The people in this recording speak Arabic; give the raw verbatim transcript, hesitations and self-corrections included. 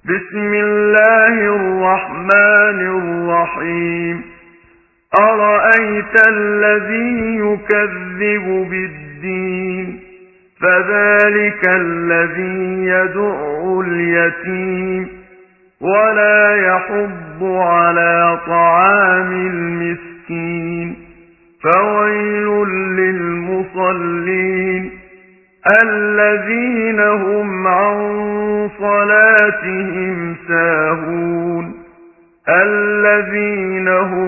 بسم الله الرحمن الرحيم أرأيت الذي يكذب بالدين فذلك الذي يدع اليتيم ولا يحض على طعام المسكين فويل للمصلين الذين هم عن صلاتهم ساهون الذين هم